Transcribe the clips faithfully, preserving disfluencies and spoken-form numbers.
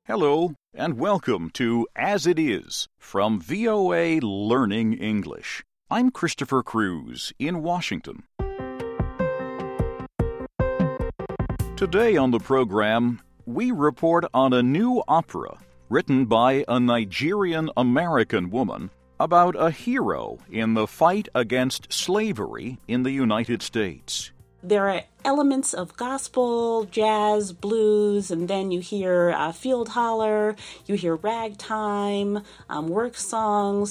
Hello, and welcome to As It Is from V O A Learning English. I'm Christopher Cruz in Washington. Today on the program, we report on a new opera written by a Nigerian-American woman about a hero in the fight against slavery in the United States. There are elements of gospel, jazz, blues, and then you hear uh, field holler, you hear ragtime, um, work songs.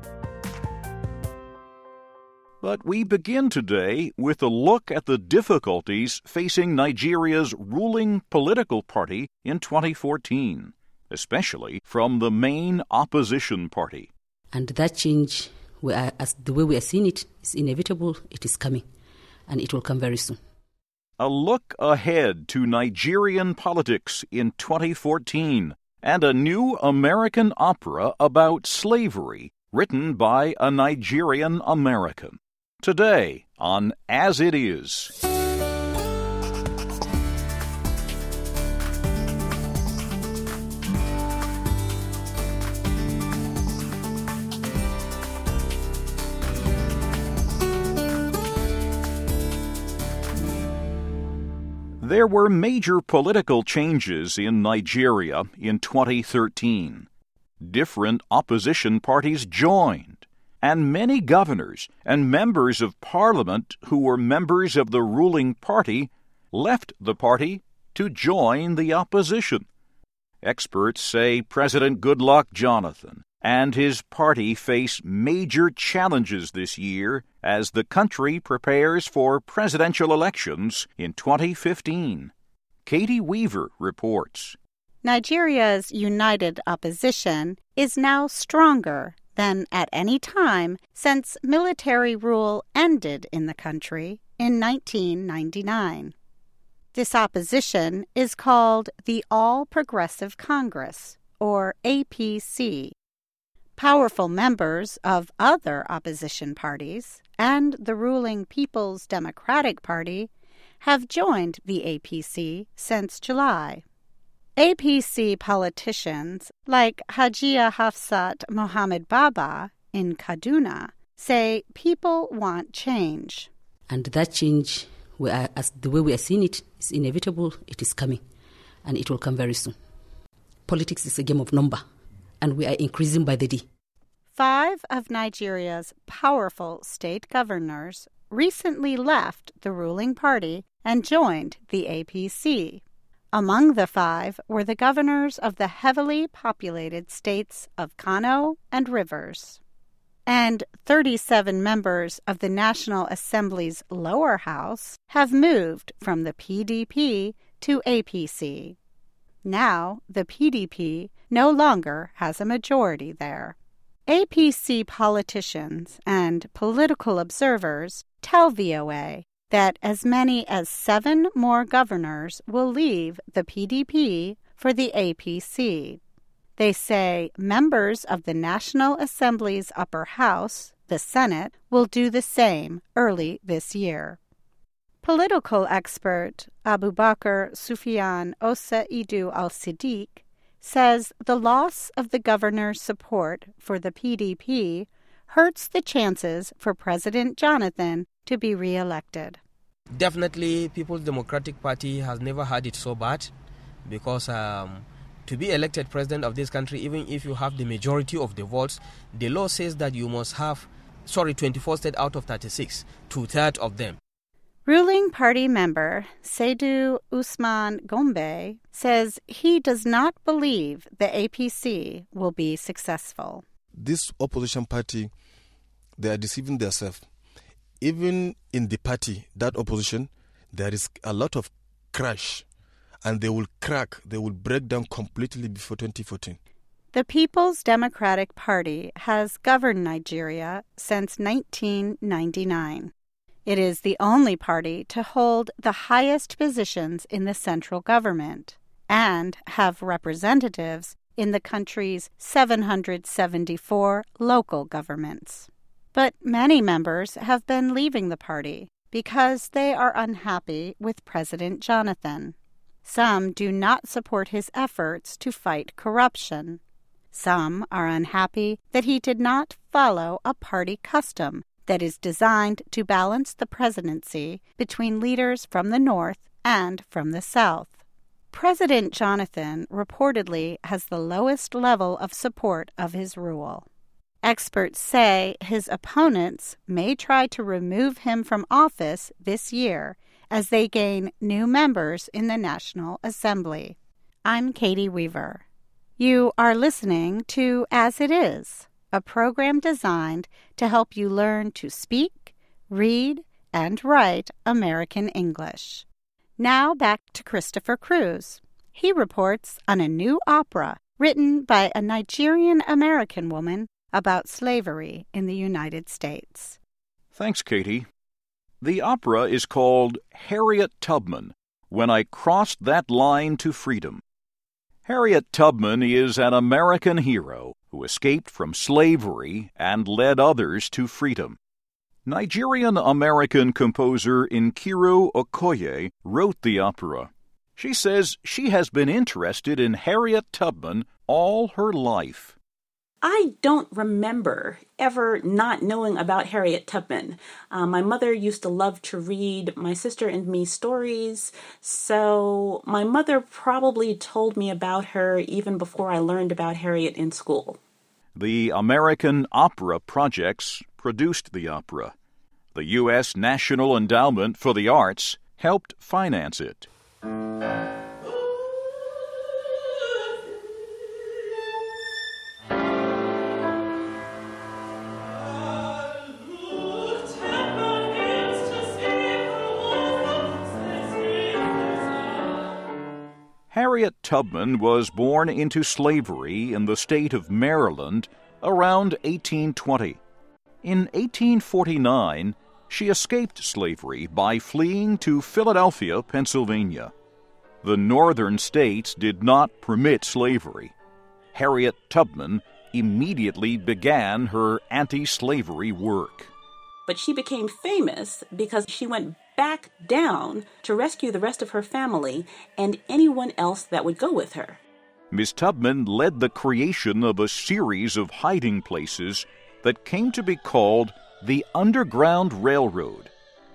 But we begin today with a look at the difficulties facing Nigeria's ruling political party in twenty fourteen, especially from the main opposition party. And that change, we are, as the way we are seeing it, is inevitable. It is coming. And it will come very soon. A look ahead to Nigerian politics in twenty fourteen and a new American opera about slavery written by a Nigerian American. Today on As It Is. There were major political changes in Nigeria in twenty thirteen. Different opposition parties joined, and many governors and members of parliament who were members of the ruling party left the party to join the opposition. Experts say President Goodluck Jonathan and his party face major challenges this year as the country prepares for presidential elections in twenty fifteen. Katie Weaver reports. Nigeria's united opposition is now stronger than at any time since military rule ended in the country in nineteen ninety-nine. This opposition is called the All Progressive Congress, or A P C. Powerful members of other opposition parties and the ruling People's Democratic Party have joined the A P C since July. A P C politicians like Hajiya Hafsat Mohammed Baba in Kaduna say people want change. And that change, we are, as the way we are seeing it, is inevitable. It is coming. And it will come very soon. Politics is a game of number. And we are increasing by the day. Five of Nigeria's powerful state governors recently left the ruling party and joined the A P C. Among the five were the governors of the heavily populated states of Kano and Rivers. And thirty-seven members of the National Assembly's lower house have moved from the P D P to A P C. Now, the P D P no longer has a majority there. A P C politicians and political observers tell V O A that as many as seven more governors will leave the P D P for the A P C. They say members of the National Assembly's upper house, the Senate, will do the same early this year. Political expert Abubakar Sufyan Oseidu Al-Siddiq says the loss of the governor's support for the P D P hurts the chances for President Jonathan to be re-elected. Definitely, People's Democratic Party has never had it so bad because um, to be elected president of this country, even if you have the majority of the votes, the law says that you must have, sorry, twenty-four states out of thirty-six, two-thirds of them. Ruling party member Saidu Usman Gombe says he does not believe the A P C will be successful. This opposition party, they are deceiving themselves. Even in the party, that opposition, there is a lot of crash, and they will crack, they will break down completely before twenty fourteen. The People's Democratic Party has governed Nigeria since nineteen ninety-nine. It is the only party to hold the highest positions in the central government and have representatives in the country's seven hundred seventy-four local governments. But many members have been leaving the party because they are unhappy with President Jonathan. Some do not support his efforts to fight corruption. Some are unhappy that he did not follow a party custom that is designed to balance the presidency between leaders from the North and from the South. President Jonathan reportedly has the lowest level of support of his rule. Experts say his opponents may try to remove him from office this year as they gain new members in the National Assembly. I'm Katie Weaver. You are listening to As It Is, a program designed to help you learn to speak, read, and write American English. Now back to Christopher Cruz. He reports on a new opera written by a Nigerian-American woman about slavery in the United States. Thanks, Katie. The opera is called Harriet Tubman, When I Crossed That Line to Freedom. Harriet Tubman is an American hero who escaped from slavery and led others to freedom. Nigerian-American composer Nkiru Okoye wrote the opera. She says she has been interested in Harriet Tubman all her life. I don't remember ever not knowing about Harriet Tubman. Uh, my mother used to love to read my sister and me stories, so my mother probably told me about her even before I learned about Harriet in school. The American Opera Projects produced the opera. The U S National Endowment for the Arts helped finance it. Harriet Tubman was born into slavery in the state of Maryland around eighteen twenty. In eighteen forty-nine, she escaped slavery by fleeing to Philadelphia, Pennsylvania. The northern states did not permit slavery. Harriet Tubman immediately began her anti-slavery work. But she became famous because she went back down to rescue the rest of her family and anyone else that would go with her. Miss Tubman led the creation of a series of hiding places that came to be called the Underground Railroad.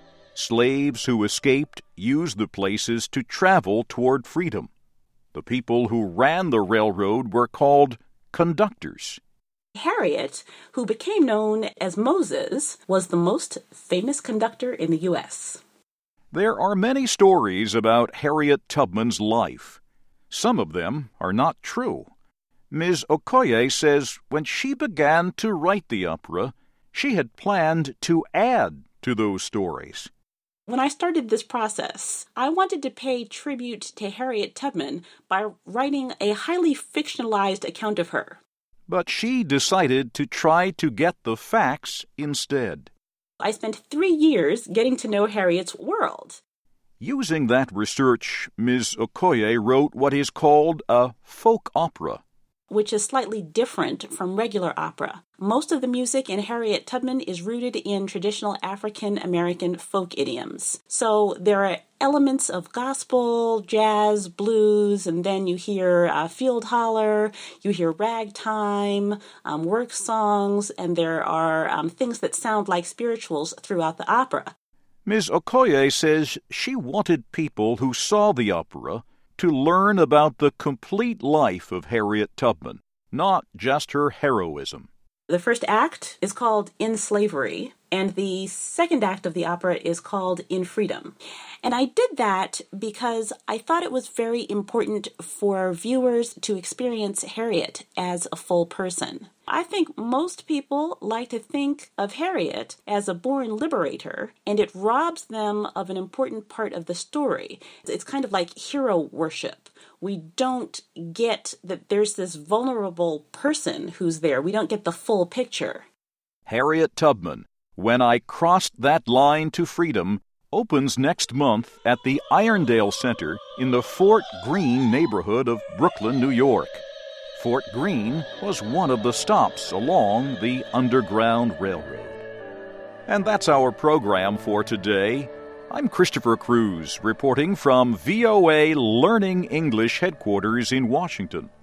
Slaves who escaped used the places to travel toward freedom. The people who ran the railroad were called conductors. Harriet, who became known as Moses, was the most famous conductor in the U S There are many stories about Harriet Tubman's life. Some of them are not true. Miz Okoye says when she began to write the opera, she had planned to add to those stories. When I started this process, I wanted to pay tribute to Harriet Tubman by writing a highly fictionalized account of her. But she decided to try to get the facts instead. I spent three years getting to know Harriet's world. Using that research, Miz Okoye wrote what is called a folk opera, which is slightly different from regular opera. Most of the music in Harriet Tubman is rooted in traditional African American folk idioms. So there are elements of gospel, jazz, blues, and then you hear uh, field holler, you hear ragtime, um, work songs, and there are um, things that sound like spirituals throughout the opera. Miz Okoye says she wanted people who saw the opera to learn about the complete life of Harriet Tubman, not just her heroism. The first act is called In Slavery, and the second act of the opera is called In Freedom. And I did that because I thought it was very important for viewers to experience Harriet as a full person. I think most people like to think of Harriet as a born liberator, and it robs them of an important part of the story. It's kind of like hero worship. We don't get that there's this vulnerable person who's there. We don't get the full picture. Harriet Tubman, When I Crossed That Line to Freedom, opens next month at the Irondale Center in the Fort Greene neighborhood of Brooklyn, New York. Fort Greene was one of the stops along the Underground Railroad. And that's our program for today. I'm Christopher Cruz, reporting from V O A Learning English headquarters in Washington.